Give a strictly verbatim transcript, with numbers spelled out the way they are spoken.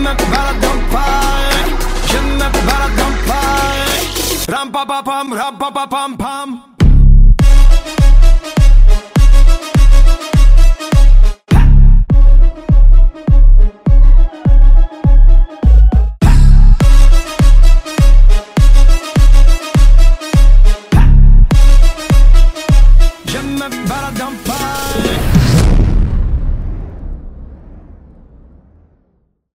me pardon pas, je me pardonne pas. Ram pa pa pam, ram pa pa pam pam.